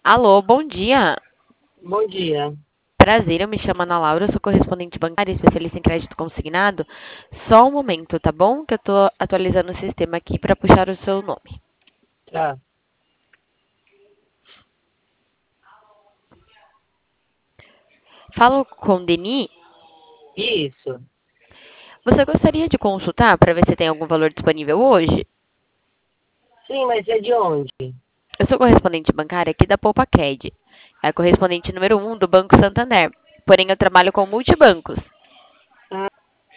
Alô, bom dia. Bom dia. Prazer, eu me chamo Ana Laura, eu sou correspondente bancária, especialista em crédito consignado. Só um momento, tá bom? Que eu tô atualizando o sistema aqui para puxar o seu nome. Tá. Falo com Deni. Isso. Você gostaria de consultar para ver se tem algum valor disponível hoje? Sim, mas é de onde? Eu sou correspondente bancária aqui da Poupa Cred. É a correspondente número 1 do Banco Santander. Porém, eu trabalho com multibancos. Ah,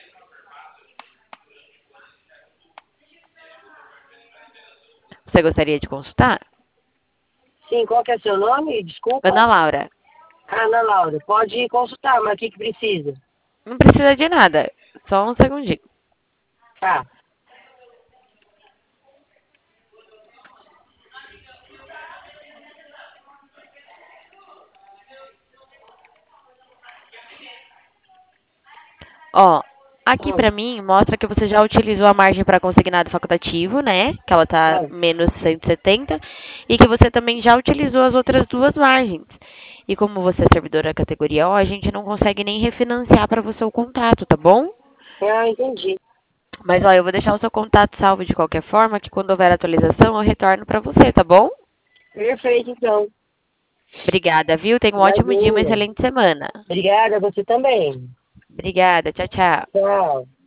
Você gostaria de consultar? sim, qual que é seu nome? Desculpa. Ana Laura, Ana Laura, pode consultar, mas o que precisa? não precisa de nada. Só um segundinho. Tá. Ó, aqui Hum, pra mim mostra que você já utilizou a margem para consignado facultativo, né? Que ela tá tá. menos 170 e que você também já utilizou as outras duas margens. E como você é servidora categoria O, a gente não consegue nem refinanciar para você o contrato, tá bom? Ah, entendi. Mas ó, eu vou deixar o seu contato salvo de qualquer forma, que quando houver atualização eu retorno para você, tá bom? Perfeito, então. Obrigada, viu? Tenha um ótimo dia, uma Imagina. excelente semana. Obrigada, você também. Obrigada, tchau, tchau. Tchau.